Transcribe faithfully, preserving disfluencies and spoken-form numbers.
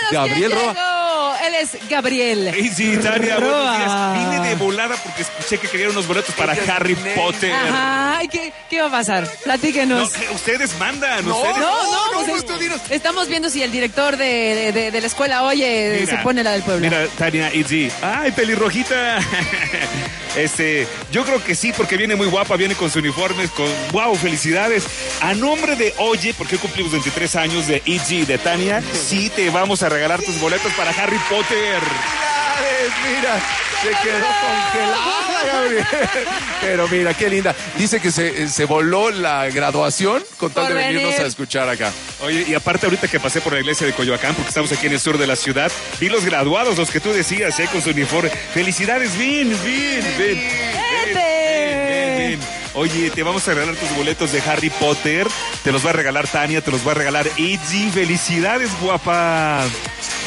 menos Gabriel que Roa. llegó. Él es Gabriel. Hey, sí, Tania, buenos Roa. días. Vine de volada porque escuché que querían unos boletos para Ella es Harry nena. Potter. Ajá. ¿Y ¿Qué, ¿Qué va a pasar? No, Platíquenos. que ustedes mandan. No, ustedes... No, no, no, pues, no, es- tú dinos. estamos viendo si el director de, de, de- de la escuela, oye, Mira, se pone la del pueblo. Mira, Tania y G. ¡Ay, pelirrojita! Este, yo creo que sí, porque viene muy guapa, viene con su uniforme, con wow, felicidades. A nombre de Oye, porque hoy cumplimos veintitrés años de E G y de Tania, sí te vamos a regalar tus boletos para Harry Potter. ¡Felicidades! Mira, se quedó congelada, Gabriel. Pero mira, qué linda. Dice que se, se voló la graduación con tal Por de venirnos venir. a escuchar acá. Oye, y aparte ahorita que pasé por la iglesia de Coyoacán, porque estamos aquí en el sur de la ciudad, vi los graduados, los que tú decías, ¿eh? Con su uniforme. ¡Felicidades, Vin! ¡Vin! ¡Ven! ¡Ven! ¡Ven! ven, ven! Oye, te vamos a regalar tus boletos de Harry Potter. Te los va a regalar Tania, te los va a regalar E G. ¡Felicidades, guapa!